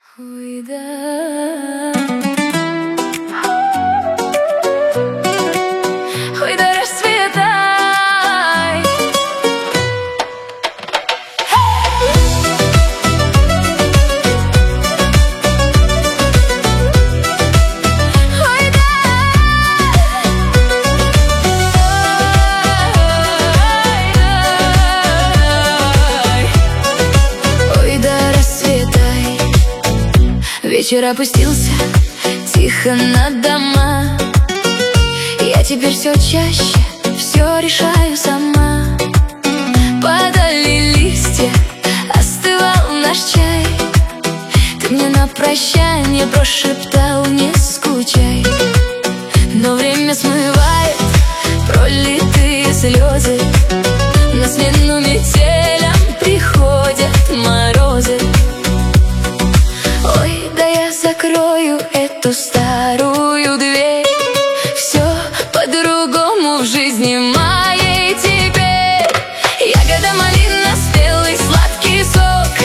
Ой, да. Ой, да, расцветай. Ой, да. Ой, да, расцветай. Вечер опустился тихо на дома. Я теперь все чаще все решаю сама. Падали листья, остывал наш чай. Ты мне на прощание прошептал: не скучай. Но время смывает пролитые слезы. На смену метелям приходят морозы. Ой, да я закрою эту старую дверь. Все по-другому в жизни моей теперь. Ягода, малина, спелый сладкий сок.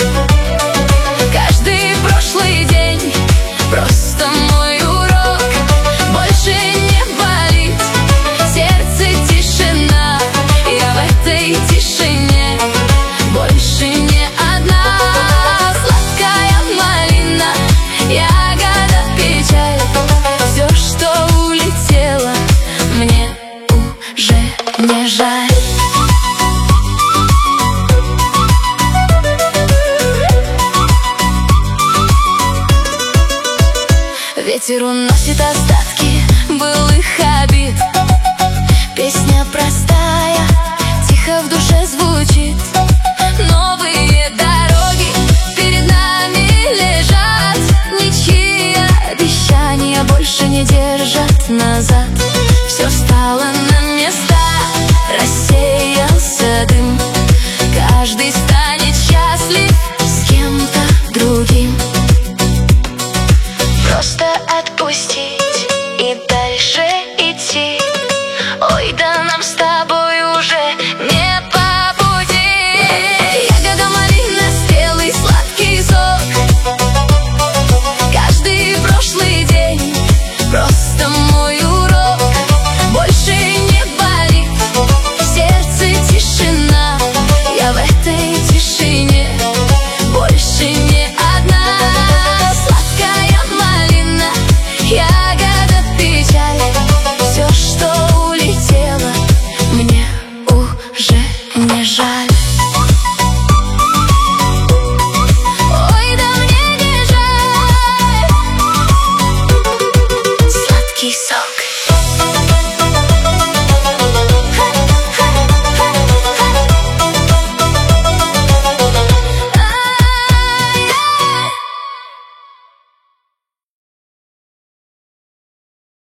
Каждый прошлый день просто мой урок. Больше не болит сердце, тишина. Я в этой тишине больше не одна. Сладкая малина, ягода, печаль. Все, что улетело, мне уже не жаль. Ветер уносит остатки былых